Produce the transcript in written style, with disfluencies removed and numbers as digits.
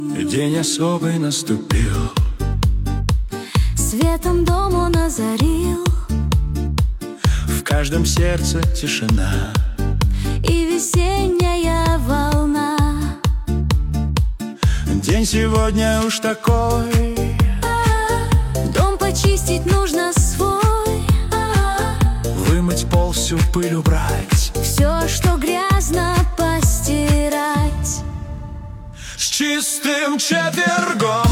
День особый наступил, светом дом он озарил. в каждом сердце тишина И весенняя волна. День сегодня уж такой, Дом почистить нужно свой, вымыть пол, всю пыль убрать, все, что грязно, постирать. с чистым четвергом